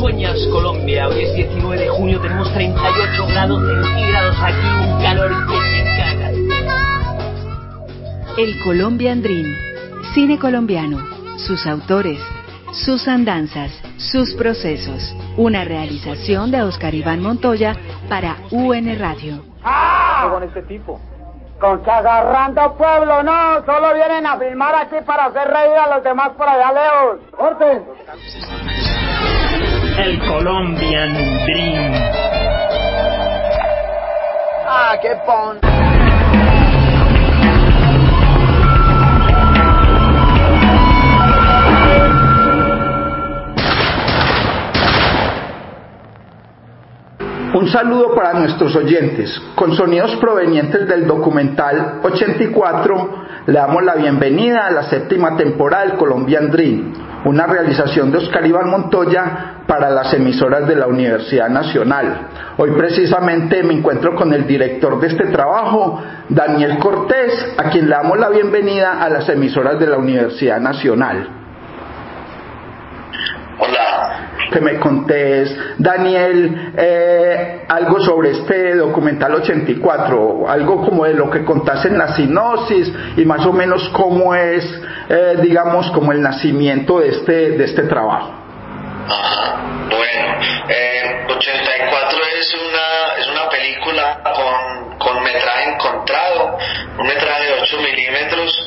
sueñas, Colombia? Hoy es 19 de junio, tenemos 38 grados centígrados aquí, un calor que se caga. El Colombian Dream, cine colombiano, sus autores, sus andanzas, sus procesos. Una realización de Oscar Iván Montoya para UN Radio. ¡Ah! Con este tipo. Con que agarrando pueblo, no, solo vienen a filmar aquí para hacer reír a los demás por allá lejos. ¡Corten! El Colombian Dream. ¡Ah, qué pon! Un saludo para nuestros oyentes. Con sonidos provenientes del documental 84, le damos la bienvenida a la 7ª temporada del Colombian Dream, una realización de Oscar Iván Montoya para las emisoras de la Universidad Nacional. Hoy precisamente me encuentro con el director de este trabajo, Daniel Cortés, a quien le damos la bienvenida a las emisoras de la Universidad Nacional. Hola. Que me contés, Daniel, algo sobre este documental 84, algo como de lo que contás en la sinopsis y más o menos cómo es, digamos, como el nacimiento de este trabajo. Ajá. Bueno, 84 es una película con metraje encontrado, un metraje de 8 milímetros,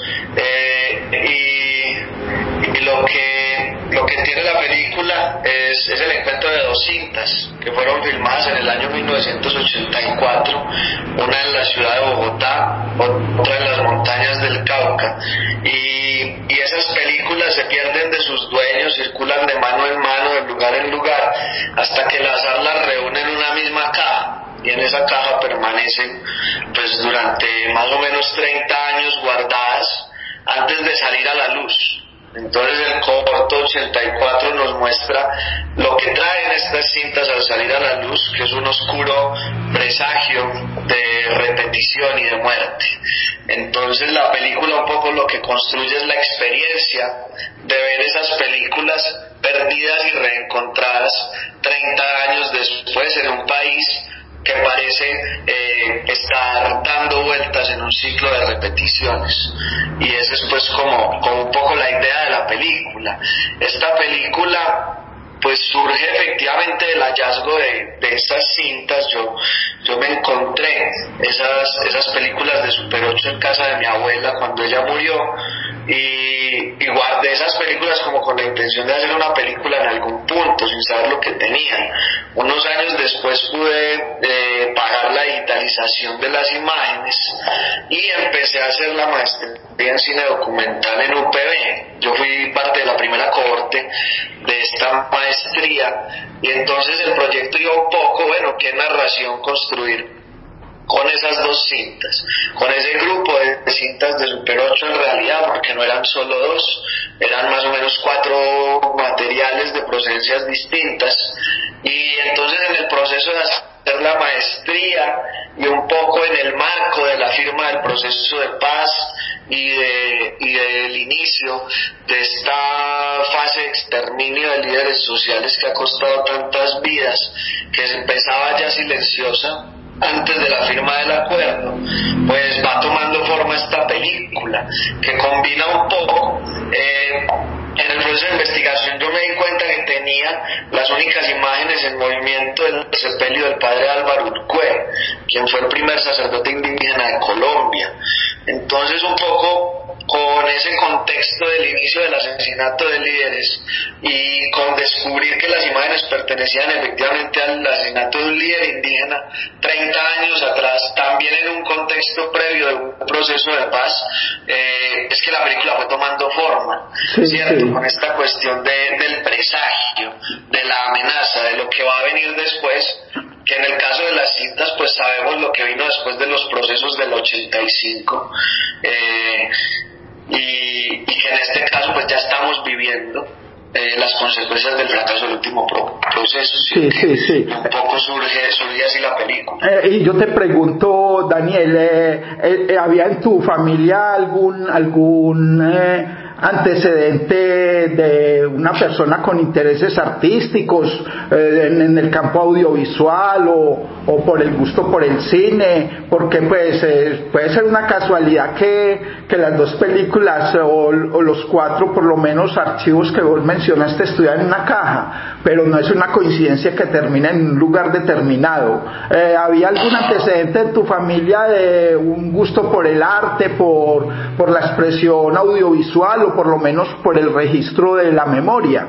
y lo que tiene la película es el encuentro de dos cintas que fueron filmadas en el año 1984, una en la ciudad de Bogotá, otra en las montañas del Cauca, y esas películas se pierden de sus dueños, circulan de mano en mano, de lugar en lugar, hasta que el azar las reúne en una misma caja, y en esa caja permanecen pues durante más o menos 30 años guardadas antes de salir a la luz. Entonces el corto 84 nos muestra lo que traen estas cintas al salir a la luz, que es un oscuro presagio de repetición y de muerte. Entonces la película un poco lo que construye es la experiencia de ver esas películas perdidas y reencontradas 30 años después en un país que parece estar dando vueltas en un ciclo de repeticiones, y esa es pues como un poco la idea de la película. Esta película pues surge efectivamente del hallazgo de estas cintas. Yo me encontré esas películas de Super 8 en casa de mi abuela cuando ella murió, y guardé esas películas como con la intención de hacer una película en algún punto, sin saber lo que tenían. Unos años después pude pagar la digitalización de las imágenes y empecé a hacer la maestría en cine documental en UPB. Yo fui parte de la primera cohorte de esta maestría, y entonces el proyecto iba un poco, bueno, qué narración construir con esas dos cintas, con ese grupo de cintas de Super 8 en realidad, porque no eran solo dos, eran más o menos 4 materiales de procedencias distintas. Y entonces en el proceso de hacer la maestría y un poco en el marco de la firma del proceso de paz y del inicio de esta fase de exterminio de líderes sociales que ha costado tantas vidas, que se empezaba ya silenciosa antes de la firma del acuerdo, pues va tomando forma esta película que combina un poco. En el proceso de investigación yo me di cuenta que tenía las únicas imágenes en movimiento del sepelio del padre Álvaro Urqué, quien fue el primer sacerdote indígena de Colombia. Entonces un poco con ese contexto del inicio del asesinato de líderes y con descubrir que las imágenes pertenecían efectivamente al asesinato de un líder indígena 30 años atrás, también en un contexto previo de un proceso de paz, es que la película fue tomando forma, sí, ¿cierto? Sí. Con esta cuestión del presagio, de la amenaza, de lo que va a venir después, que en el caso de las cintas pues sabemos lo que vino después de los procesos del 85, y que en este caso pues ya estamos viviendo las consecuencias del fracaso del último proceso. Sí. Un poco surge así la película. Y yo te pregunto, Daniel, ¿había en tu familia algún antecedente de una persona con intereses artísticos en el campo audiovisual o por el gusto por el cine, porque pues puede ser una casualidad que las dos películas o los cuatro por lo menos archivos que vos mencionaste estudian en una caja, pero no es una coincidencia que termine en un lugar determinado. ¿Había algún antecedente en tu familia de un gusto por el arte, por la expresión audiovisual o por lo menos por el registro de la memoria?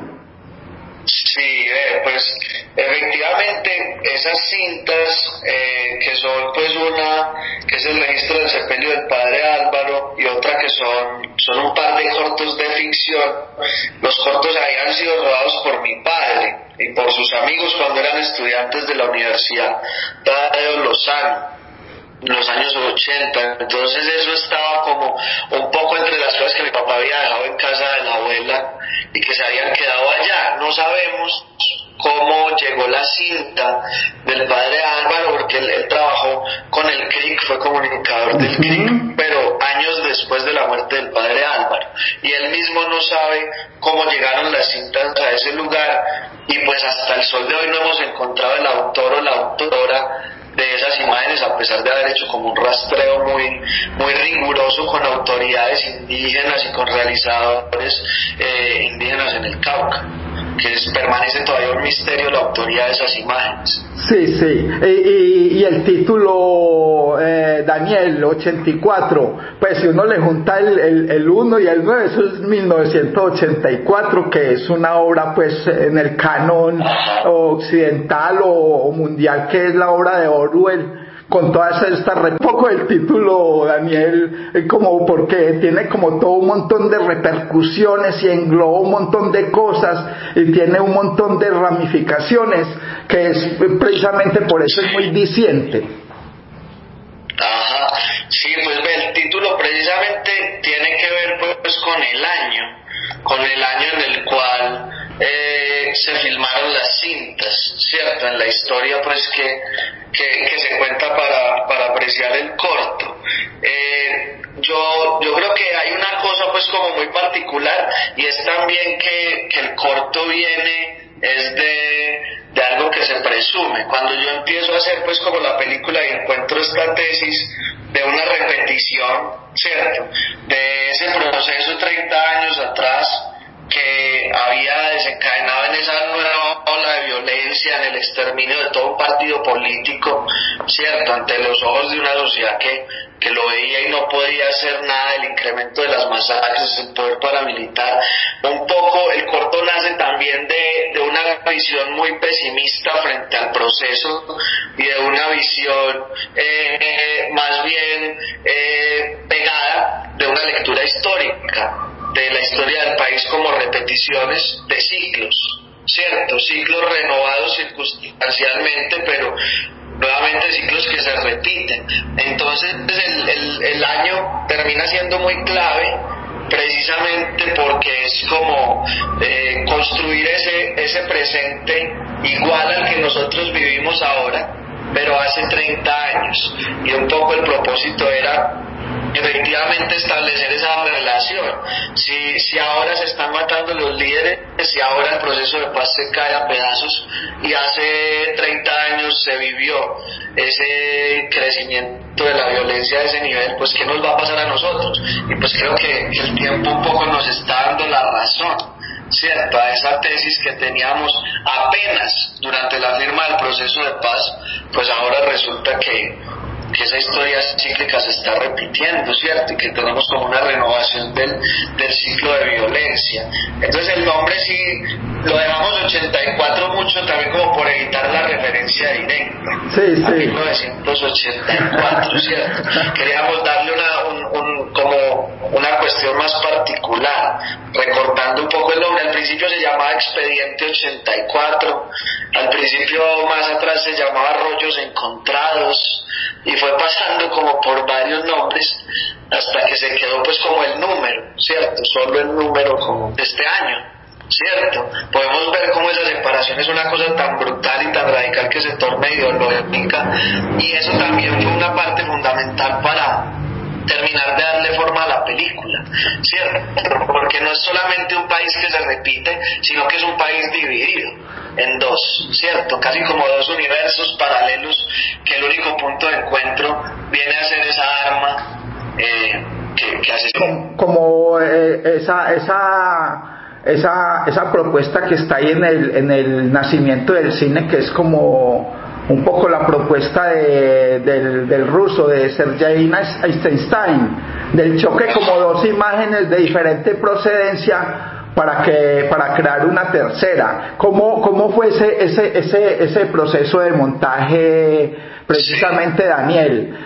Sí, pues efectivamente esas cintas que son pues una que es el registro del sepelio del padre Álvaro y otra que son un par de cortos de ficción. Los cortos habían sido rodados por mi padre y por sus amigos cuando eran estudiantes de la Universidad Tadeo Lozano en los años 80, entonces eso estaba como un poco entre las cosas que mi papá había dejado en casa de la abuela y que se habían quedado allá. No sabemos cómo llegó la cinta del padre Álvaro, porque él trabajó con el CRIC, fue comunicador del CRIC, pero años después de la muerte del padre Álvaro, y él mismo no sabe cómo llegaron las cintas a ese lugar, y pues hasta el sol de hoy no hemos encontrado el autor o la autora de esas imágenes, a pesar de haber hecho como un rastreo muy riguroso con autoridades indígenas y con realizadores indígenas en el Cauca, que permanece todavía un misterio la autoría de esas imágenes. Sí, y el título, Daniel, 84, pues si uno le junta el 1 y el 9, eso es 1984, que es una obra pues en el canon occidental o mundial, que es la obra de Orwell, con todas estas, poco el título, Daniel, como porque tiene como todo un montón de repercusiones y engloba un montón de cosas y tiene un montón de ramificaciones, que es precisamente por eso es muy diciente. Ajá, sí, pues el título precisamente tiene que ver pues con el año en el cual se filmaron las cintas, ¿cierto? En la historia pues que se cuenta para apreciar el corto. Yo creo que hay una cosa pues como muy particular, y es también que el corto viene es de algo que se presume. Cuando yo empiezo a hacer pues como la película y encuentro esta tesis de una repetición, ¿cierto?, de ese proceso 30 años atrás que había desencadenado en esa nueva ola de violencia, en el exterminio de todo un partido político, ¿cierto?, ante los ojos de una sociedad que lo veía y no podía hacer nada, del incremento de las masacres, el poder paramilitar. Un poco el corto nace también de una visión muy pesimista frente al proceso y de una visión más bien pegada de una lectura histórica de la historia del país como repeticiones de ciclos, ¿cierto? Ciclos renovados circunstancialmente, pero nuevamente ciclos que se repiten. Entonces el año termina siendo muy clave precisamente porque es como construir ese presente igual al que nosotros vivimos ahora, pero hace 30 años, y un poco el propósito era efectivamente establecer esa relación. Si ahora se están matando los líderes, si ahora el proceso de paz se cae a pedazos y hace 30 años se vivió ese crecimiento de la violencia a ese nivel, pues ¿qué nos va a pasar a nosotros? Y pues creo que el tiempo un poco nos está dando la razón, ¿cierto?, a esa tesis que teníamos apenas durante la firma del proceso de paz. Pues ahora resulta que esa historia cíclica se está repitiendo, ¿cierto?, y que tenemos como una renovación del ciclo de violencia. Entonces el nombre sí lo dejamos 84 mucho también como por evitar la referencia directa a 1984, ¿cierto? Queríamos darle como una cuestión más particular, recortando un poco el nombre. Al principio se llamaba Expediente 84, al principio más atrás se llamaba Rollos Encontrados, y fue pasando como por varios nombres hasta que se quedó pues como el número, ¿cierto?, solo el número como de este año, ¿cierto? Podemos ver cómo esa separación es una cosa tan brutal y tan radical que se torna ideológica, y eso también fue una parte fundamental para terminar de darle forma a la película, ¿cierto? Porque no es solamente un país que se repite, sino que es un país dividido en dos, ¿cierto? Casi como dos universos paralelos, que el único punto de encuentro viene a ser esa arma que hace... Como esa propuesta que está ahí en el nacimiento del cine, que es como un poco la propuesta del ruso, de Sergei Eisenstein, del choque como dos imágenes de diferente procedencia para crear una tercera. ¿Cómo fue ese proceso de montaje precisamente, Daniel?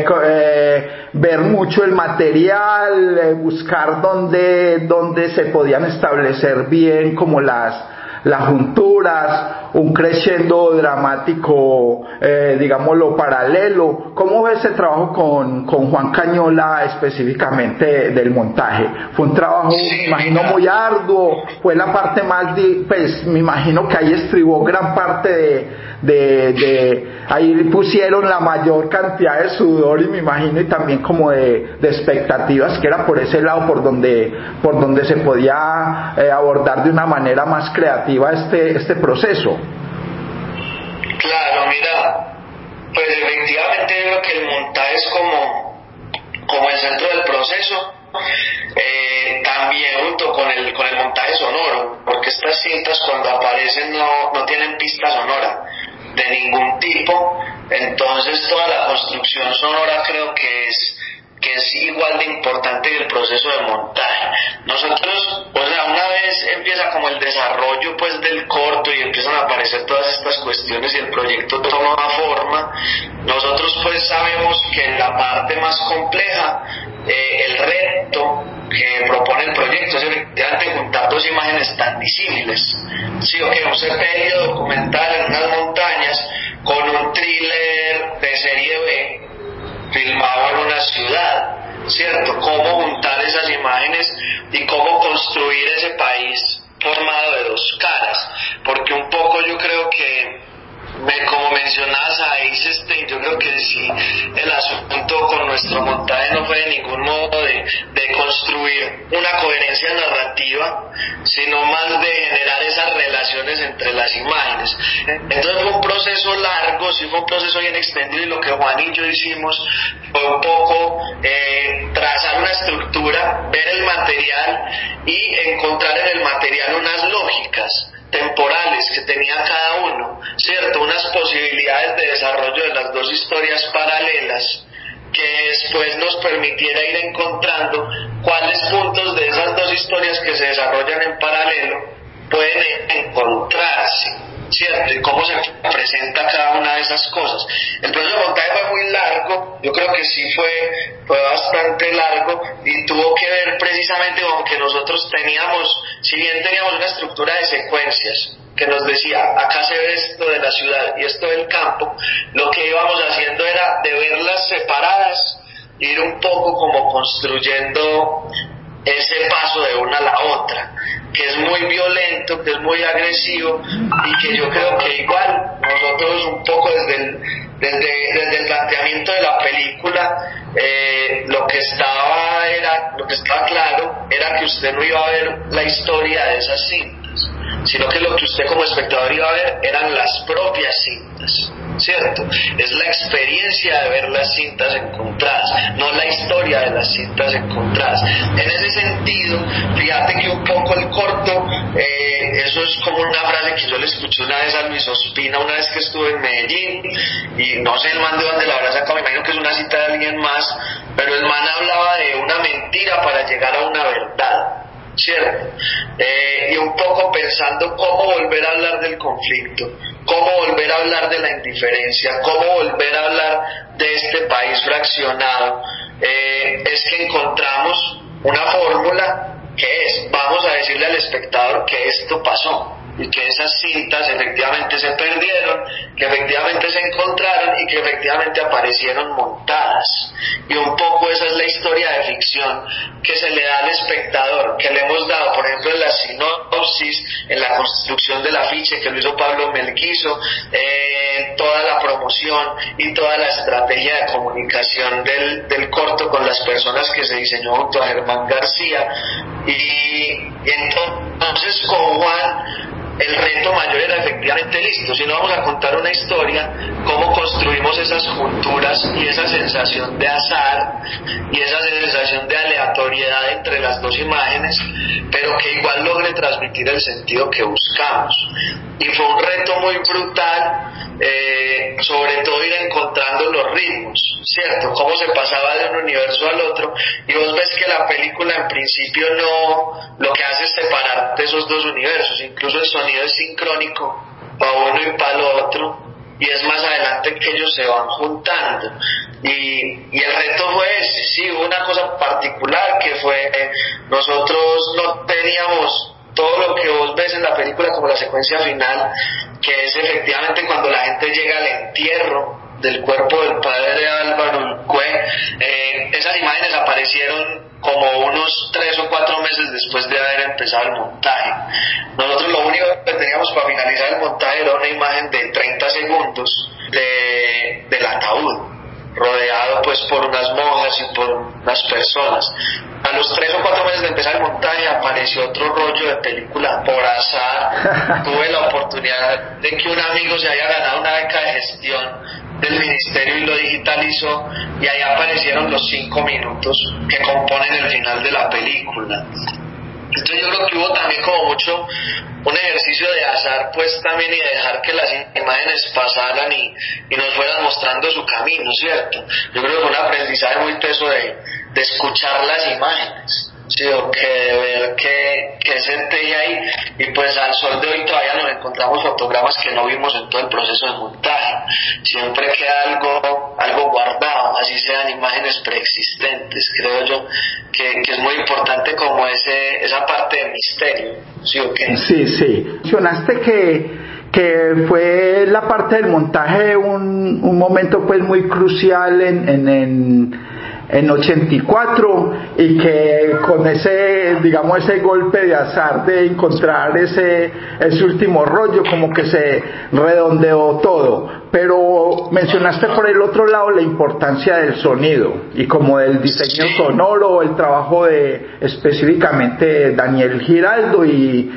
Ver mucho el material, buscar dónde se podían establecer bien como las junturas, un crescendo dramático, digámoslo, paralelo. ¿Cómo ves ese trabajo con Juan Cañola específicamente del montaje? ¿Fue un trabajo, me imagino, muy arduo? ¿Fue la parte más, pues me imagino que ahí estribó gran parte de ahí pusieron la mayor cantidad de sudor, y me imagino, y también como de expectativas, que era por ese lado por donde se podía abordar de una manera más creativa este proceso? Claro, mira, pues efectivamente yo creo que el montaje es como el centro del proceso, también junto con el montaje sonoro, porque estas cintas cuando aparecen no tienen pista sonora de ningún tipo, entonces toda la construcción sonora creo que es igual de importante que el proceso de montaje. Nosotros, o sea, una vez empieza como el desarrollo pues del corto y empiezan a aparecer todas estas cuestiones y el proyecto toma forma, nosotros pues sabemos que en la parte más compleja, el reto que propone el proyecto es efectivamente juntar dos imágenes tan disímiles, sí, o que un sepelio documental en unas montañas con un thriller de serie B filmado en una ciudad, ¿cierto? Cómo juntar esas imágenes y cómo construir ese país formado de dos caras, porque un poco yo creo que, como mencionabas a Eisenstein, yo creo que sí, el asunto con nuestro montaje no fue de ningún modo de construir una coherencia narrativa, sino más de generar esas relaciones entre las imágenes. Entonces fue un proceso largo, sí fue un proceso bien extendido, y lo que Juan y yo hicimos fue un poco trazar una estructura, ver el material y encontrar en el material unas lógicas temporales que tenía cada uno, ¿cierto? Unas posibilidades de desarrollo de las dos historias paralelas que después nos permitiera ir encontrando cuáles puntos de esas dos historias que se desarrollan en paralelo pueden encontrarse, ¿cierto? Y cómo se presenta cada una de esas cosas. El proceso de montaje fue muy largo, yo creo que sí fue bastante largo, y tuvo que ver precisamente con que nosotros teníamos, si bien teníamos una estructura de secuencias que nos decía, acá se ve esto de la ciudad y esto del campo, lo que íbamos haciendo era de verlas separadas, ir un poco como construyendo ese paso de una a la otra, que es muy violento, que es muy agresivo, y que yo creo que igual nosotros un poco desde el planteamiento de la película, lo que estaba claro era que usted no iba a ver la historia de esas cintas, sino que lo que usted como espectador iba a ver eran las propias cintas, ¿cierto? Es la experiencia de ver las cintas encontradas, no la historia de las cintas encontradas. En ese sentido, fíjate que un poco el corto, eso es como una frase que yo le escuché una vez a Luis Ospina una vez que estuve en Medellín, y no sé el man de dónde la habrá sacado, me imagino que es una cita de alguien más, pero el man hablaba de una mentira para llegar a una verdad, ¿cierto? Y un poco pensando cómo volver a hablar del conflicto, cómo volver a hablar de la indiferencia, cómo volver a hablar de este país fraccionado, es que encontramos una fórmula que es, vamos a decirle al espectador que esto pasó, y que esas cintas efectivamente se perdieron, que efectivamente se encontraron y que efectivamente aparecieron montadas. Y un poco esa es la historia de ficción que se le da al espectador, que le hemos dado, por ejemplo, en la sinopsis, en la construcción del afiche que lo hizo Pablo Melguizo, toda la promoción y toda la estrategia de comunicación del corto con las personas que se diseñó junto a Germán García. Y entonces con Juan el reto mayor era efectivamente listo, si no vamos a contar una historia, cómo construimos esas junturas y esa sensación de azar y esa sensación de aleatoriedad entre las dos imágenes, pero que igual logre transmitir el sentido que buscamos. Y fue un reto muy brutal, sobre todo ir encontrando los ritmos, ¿cierto? Cómo se pasaba de un universo al otro, y vos ves que la película en principio no, lo que hace es separarte esos dos universos, incluso el sonido es sincrónico para uno y para el otro, y es más adelante que ellos se van juntando. Y el reto fue ese, sí, hubo una cosa particular que fue, nosotros no teníamos todo lo que vos ves en la película como la secuencia final, que es efectivamente cuando la gente llega al entierro del cuerpo del padre Álvaro Ulcué. Esas imágenes aparecieron como unos 3 o 4 meses después de haber empezado el montaje. Nosotros lo único que teníamos para finalizar el montaje era una imagen de 30 segundos del ataúd, rodeado pues por unas monjas y por unas personas. A los 3 o 4 meses de empezar el montaje apareció otro rollo de película por azar. Tuve la oportunidad de que un amigo se haya ganado una beca de gestión del ministerio y lo digitalizó, y ahí aparecieron los 5 minutos que componen el final de la película. Entonces yo creo que hubo también como mucho un ejercicio de azar pues también, y de dejar que las imágenes pasaran y nos fueran mostrando su camino, ¿cierto? Yo creo que fue un aprendizaje muy teso de escuchar las imágenes, sí, o que de ver que se teje ahí, y pues al sol de hoy todavía nos encontramos fotogramas que no vimos en todo el proceso de montaje. Siempre queda algo guardado, así sean imágenes preexistentes. Creo yo que es muy importante como esa parte de misterio, ¿sí o qué? Sí. Mencionaste que fue la parte del montaje un momento pues muy crucial en 84, y que con ese golpe de azar de encontrar ese último rollo como que se redondeó todo. Pero mencionaste por el otro lado la importancia del sonido y como del diseño sonoro, el trabajo de específicamente Daniel Giraldo y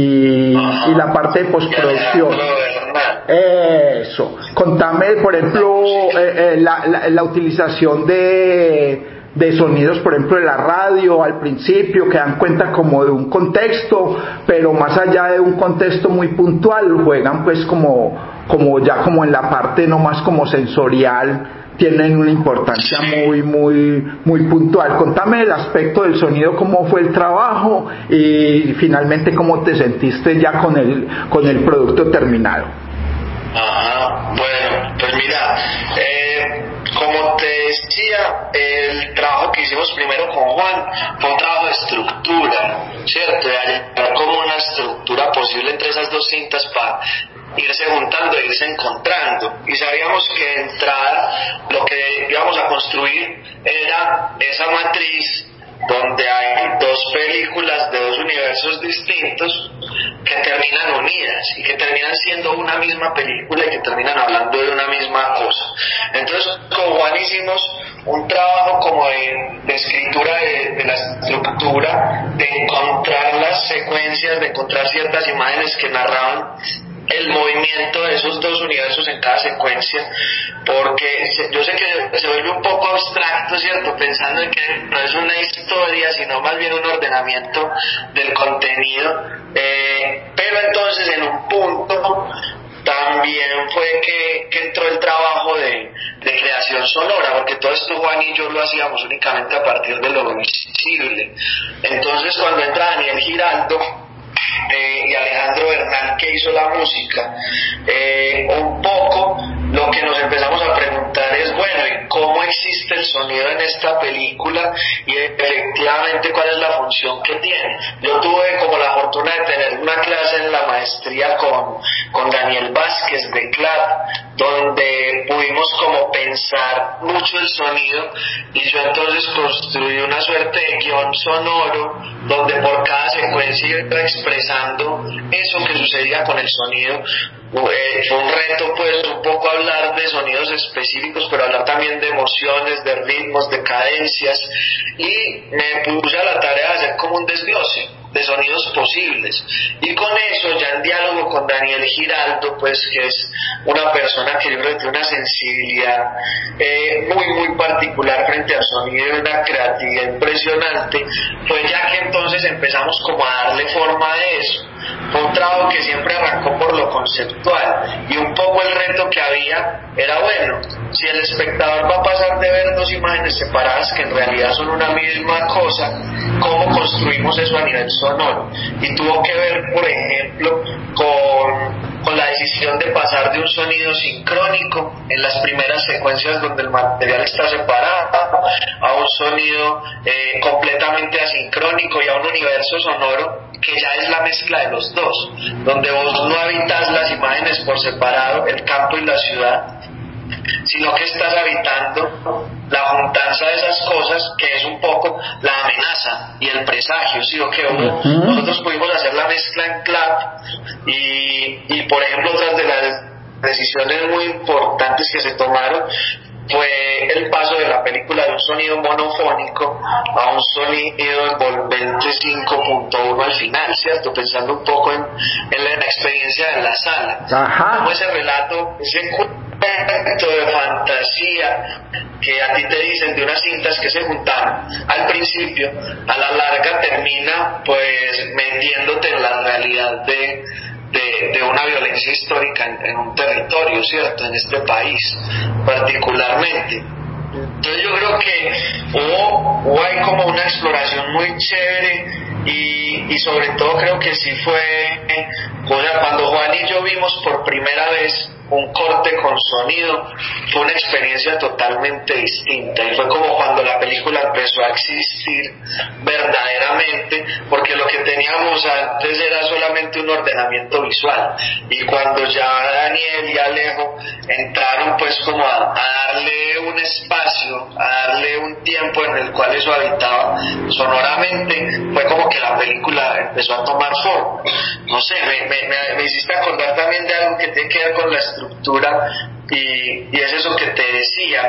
la parte de postproducción. Eso. Contame, por ejemplo, la utilización de sonidos, por ejemplo, de la radio al principio, que dan cuenta como de un contexto, pero más allá de un contexto muy puntual, juegan pues como en la parte no más como sensorial, tienen una importancia muy puntual. Contame el aspecto del sonido, cómo fue el trabajo y finalmente cómo te sentiste ya con el producto terminado. Bueno, pues mira, como te decía, el trabajo que hicimos primero con Juan fue un trabajo de estructura, ¿cierto? De hallar como una estructura posible entre esas dos cintas para irse juntando e irse encontrando. Y sabíamos que de entrada lo que íbamos a construir era esa matriz donde hay 2 películas de 2 universos distintos que terminan unidas y que terminan siendo una misma película y que terminan hablando de una misma cosa. Entonces con Juan hicimos un trabajo como de escritura de la estructura, de encontrar las secuencias, de encontrar ciertas imágenes que narraban el movimiento de esos 2 universos en cada secuencia, porque yo sé que se vuelve un poco abstracto, ¿cierto? Pensando en que no es una historia, sino más bien un ordenamiento del contenido, pero entonces en un punto también fue que entró el trabajo de creación sonora, porque todo esto Juan y yo lo hacíamos únicamente a partir de lo visible. Entonces cuando entra Daniel Giraldo y Alejandro Bernal, que hizo la música, un poco lo que nos empezamos a preguntar es, bueno, ¿y cómo existe el sonido en esta película? Y efectivamente, ¿cuál es la función que tiene? Yo tuve como la fortuna de tener una clase en la maestría maestría con Daniel Vázquez de CLAP, donde pudimos como pensar mucho el sonido, y yo entonces construí una suerte de guión sonoro donde por cada secuencia iba expresando eso que sucedía con el sonido. Fue un reto pues un poco hablar de sonidos específicos, pero hablar también de emociones, de ritmos, de cadencias, y me puse a la tarea de hacer como un desglose de sonidos posibles, y con eso ya en diálogo con Daniel Giraldo, pues que es una persona que yo creo que tiene una sensibilidad muy particular frente al sonido y una creatividad impresionante, pues ya que entonces empezamos como a darle forma a eso. Fue un trabajo que siempre arrancó por lo conceptual, y un poco el reto que había era, bueno, si el espectador va a pasar de ver dos imágenes separadas que en realidad son una misma cosa, ¿cómo construimos eso a nivel sonoro? Y tuvo que ver, por ejemplo, con la decisión de pasar de un sonido sincrónico en las primeras secuencias donde el material está separado a un sonido completamente asincrónico, y a un universo sonoro que ya es la mezcla de los dos, donde vos no habitas las imágenes por separado, el campo y la ciudad, sino que estás habitando la juntanza de esas cosas, que es un poco la amenaza y el presagio, ¿sí? O que nosotros pudimos hacer la mezcla en CLAP, y por ejemplo otras de las decisiones muy importantes que se tomaron fue el paso de la película de un sonido monofónico a un sonido envolvente 5.1 al final, ¿cierto? Pensando un poco en la experiencia de la sala. Ajá. Como ese relato, ese cuento de fantasía que a ti te dicen de unas cintas que se juntaron al principio, a la larga termina pues metiéndote en la realidad de una violencia histórica en un territorio, ¿cierto? En este país particularmente. Entonces yo creo que hubo ahí como una exploración muy chévere, y sobre todo creo que sí fue, o sea, cuando Juan y yo vimos por primera vez un corte con sonido, fue una experiencia totalmente distinta, y fue como cuando la película empezó a existir verdaderamente, porque lo que teníamos antes era solamente un ordenamiento visual, y cuando ya Daniel y Alejo entraron pues como a darle un espacio, a darle un tiempo en el cual eso habitaba sonoramente, fue como que la película empezó a tomar forma. No sé, me hiciste acordar también de algo que tiene que ver con la estructura, y es eso que te decía,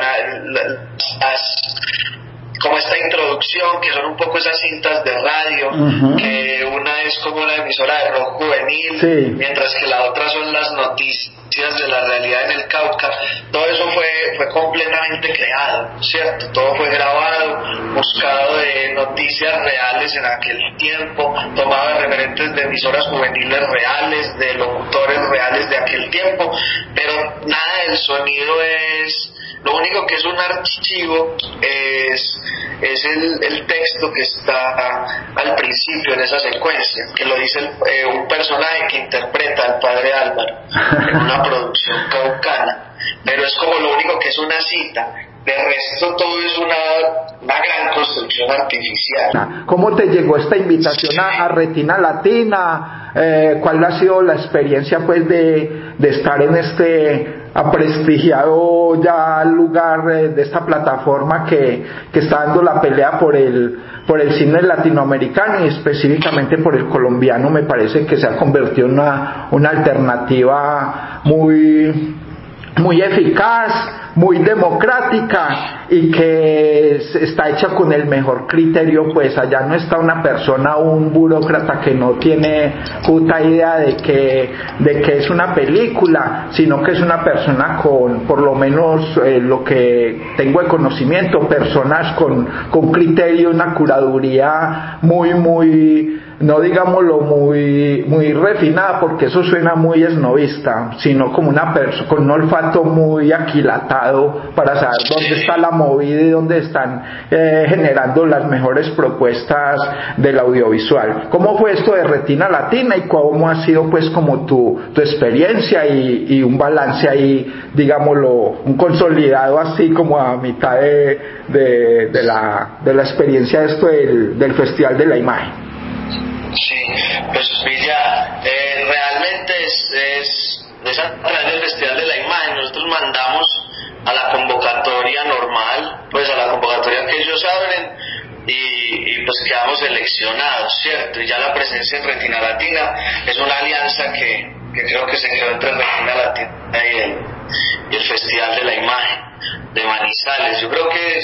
como esta introducción, que son un poco esas cintas de radio, que una es como una emisora de rock juvenil, sí, mientras que la otra son las noticias de la realidad en el Cauca. Todo eso fue completamente creado, ¿cierto? Todo fue grabado, buscado de noticias reales en aquel tiempo, tomado de referentes de emisoras juveniles reales, de locutores reales de aquel tiempo, pero nada del sonido es... Lo único que es un archivo es el texto que está al principio en esa secuencia, que lo dice un personaje que interpreta al padre Álvaro en una producción caucana, pero es como lo único que es una cita. De resto todo es una gran construcción artificial. ¿Cómo te llegó esta invitación a Retina Latina? ¿Cuál ha sido la experiencia pues de estar en este aprestigiado ya lugar de esta plataforma que está dando la pelea por el cine latinoamericano, y específicamente por el colombiano? Me parece que se ha convertido en una alternativa muy eficaz, muy democrática, y que está hecha con el mejor criterio. Pues allá no está una persona, un burócrata que no tiene puta idea de que es una película, sino que es una persona con, por lo menos lo que tengo de conocimiento, personas con criterio, una curaduría muy no digámoslo muy refinada, porque eso suena muy esnovista, sino como una persona con un olfato muy aquilatado para saber dónde está la movida y dónde están generando las mejores propuestas del audiovisual. ¿Cómo fue esto de Retina Latina, y cómo ha sido pues como tu experiencia y un balance ahí, digámoslo, un consolidado así como a mitad de la experiencia de esto del Festival de la Imagen? Sí, pues Villa, realmente es a través del Festival de la Imagen. Nosotros mandamos a la convocatoria normal, pues a la convocatoria que ellos abren, y pues quedamos seleccionados, ¿cierto? Y ya la presencia en Retina Latina es una alianza que creo que se quedó entre Retina Latina y el Festival de la Imagen de Manizales. Yo creo que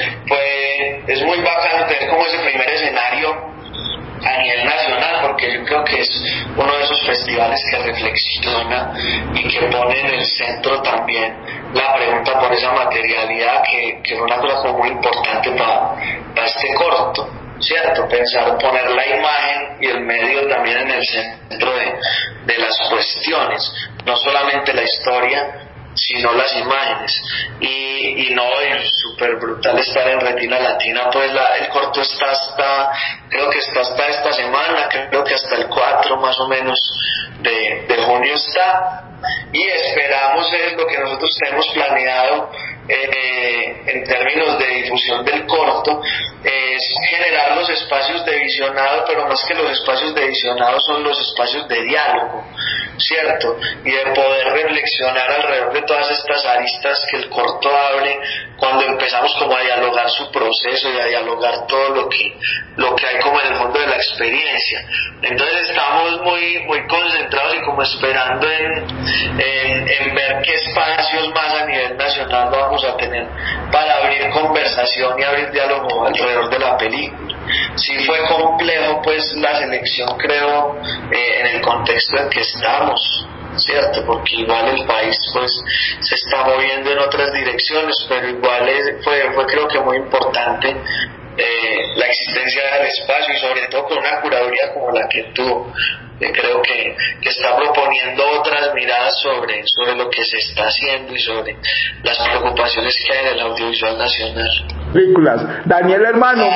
es muy bacano tener como ese primer escenario a nivel nacional, porque yo creo que es uno de esos festivales que reflexiona y que pone en el centro también la pregunta por esa materialidad, que es una cosa como muy importante para este corto, ¿cierto? Poner la imagen y el medio también en el centro de las cuestiones, no solamente la historia, sino las imágenes. Y no, es súper brutal estar en Retina Latina. Pues el corto creo que está hasta esta semana, creo que hasta el 4 más o menos de junio está, y esperamos, es lo que nosotros tenemos planeado en términos de difusión del corto, es generar los espacios de visionado, pero más que los espacios de visionado son los espacios de diálogo, ¿cierto? Y de poder reflexionar alrededor de todas estas aristas que el corto abre cuando empezamos como a dialogar su proceso y a dialogar todo lo que hay como en el fondo de la experiencia. Entonces estamos muy concentrados y como esperando en ver qué espacios más a nivel nacional vamos a tener para abrir conversación y abrir diálogo alrededor de la película. Sí fue complejo pues la selección, creo, en el contexto en que estamos, ¿cierto? Porque igual el país pues se está moviendo en otras direcciones, pero igual fue creo que muy importante la existencia del espacio, y sobre todo con una curaduría como la que tuvo, que creo que está proponiendo otras miradas sobre lo que se está haciendo y sobre las preocupaciones que hay en el audiovisual nacional. Películas. Daniel, hermano,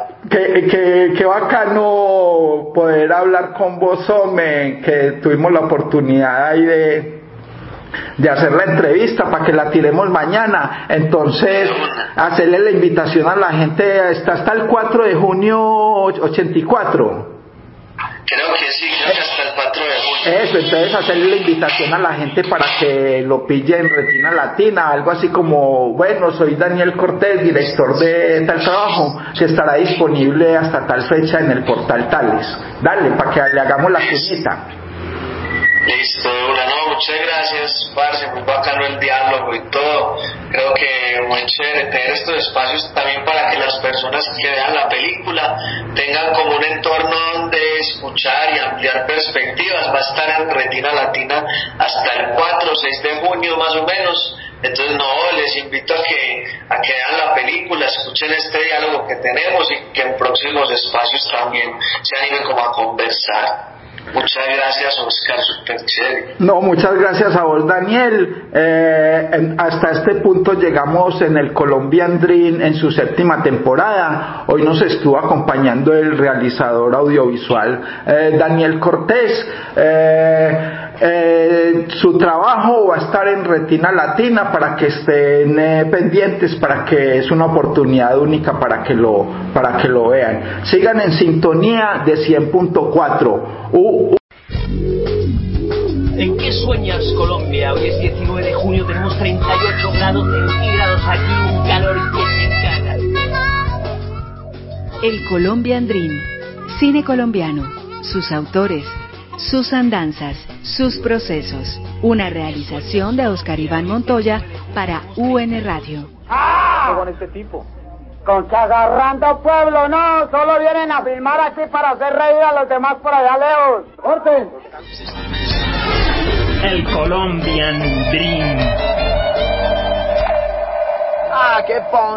qué bacano poder hablar con vos, hombre, que tuvimos la oportunidad ahí de hacer la entrevista para que la tiremos mañana. Entonces, hacerle la invitación a la gente. Está hasta el 4 de junio 84. Creo que sí, creo que hasta el 4 de junio. Eso, entonces hacerle la invitación a la gente para que lo pille en Retina Latina, algo así como, bueno, soy Daniel Cortés, director de tal trabajo, que estará disponible hasta tal fecha en el portal tales. Dale, para que le hagamos la cuñita. Listo, muchas gracias, parce, muy bacano el diálogo y todo. Creo que muy chévere tener estos espacios también para que las personas que vean la película tengan como un entorno donde escuchar y ampliar perspectivas. Va a estar en Retina Latina hasta el 4 o 6 de junio más o menos. Entonces les invito a que vean la película, escuchen este diálogo que tenemos y que en próximos espacios también se animen como a conversar. Muchas gracias, Oscar, super chévere. No, muchas gracias a vos, Daniel. Hasta este punto llegamos en el Colombian Dream en su 7ª temporada. Hoy nos estuvo acompañando el realizador audiovisual Daniel Cortés. Su trabajo va a estar en Retina Latina para que estén pendientes, para que es una oportunidad única para que lo vean. Sigan en sintonía de 100.4. ¿En qué sueñas, Colombia? Hoy es 19 de junio, tenemos 38 grados centígrados aquí, un calor que se caga. El Colombian Dream, cine colombiano, sus autores, sus andanzas, sus procesos. Una realización de Oscar Iván Montoya para UN Radio. ¡Ah! Con este tipo. Con que agarrando pueblo, no, solo vienen a filmar aquí para hacer reír a los demás por allá lejos. ¡Corten! El Colombian Dream. ¡Ah, qué